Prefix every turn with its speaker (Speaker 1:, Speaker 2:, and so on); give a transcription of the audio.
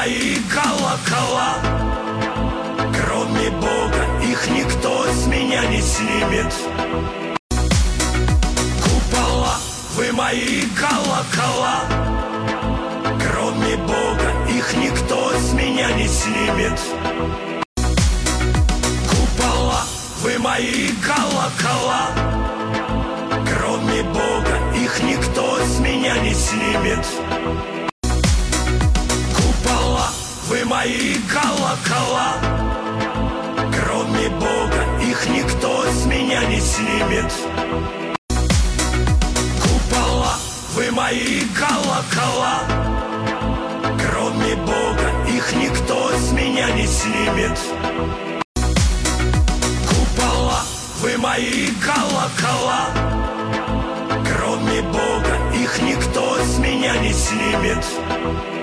Speaker 1: мои колокола. Кроме Бога их никто с меня не снимет. Купола, вы мои колокола. Кроме Бога их никто с меня не снимет. Купола, вы мои колокола. Кроме Бога их никто с меня не снимет. Купола, вы мои колокола. Кроме Бога их никто с меня не снимет. Купола, вы мои колокола. Кроме Бога их никто с меня не снимет. Купола, вы мои колокола. Кроме Бога их никто с меня не снимет.